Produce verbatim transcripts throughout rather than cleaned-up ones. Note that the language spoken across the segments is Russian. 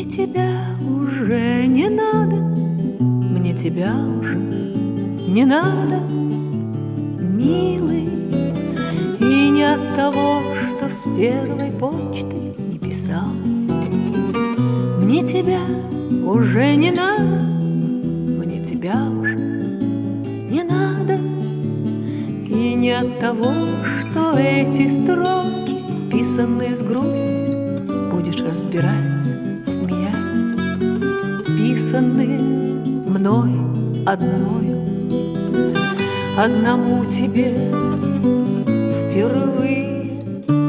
тебя уже не надо, мне тебя уже не надо, милый. И не от того, что с первой почты не писал. Мне тебя уже не надо, мне тебя уже не надо. И не от того, что эти строки, писанные с грустью, будешь разбирать, смеясь, писанные мной одною, одному тебе впервые.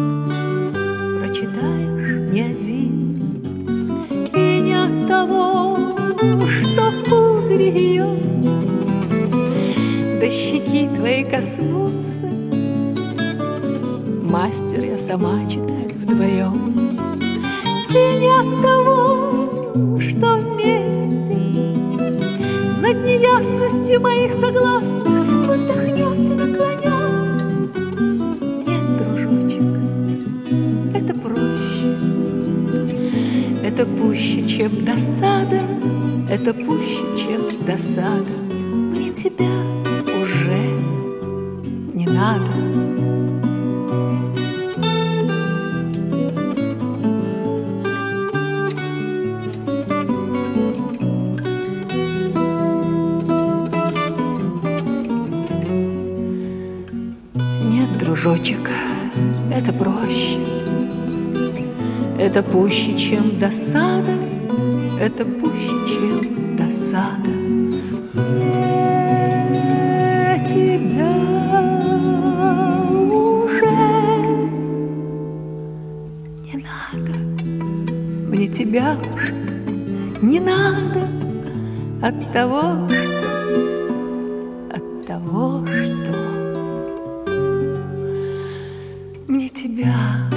Прочитаешь не один, и не от того, что кудри ее до щеки твоей коснутся. Мастер я сама читать вдвоем. И не от того, что вместе над неясностью моих согласных вы вздохнете, наклонясь. Нет, дружочек, это проще, это пуще, чем досада, это пуще, чем досада. Мне тебя уже не надо. Дружочек, это проще, это пуще, чем досада, это пуще, чем досада. Мне тебя уже не надо, мне тебя уже не надо от того, что, от того, что мне тебя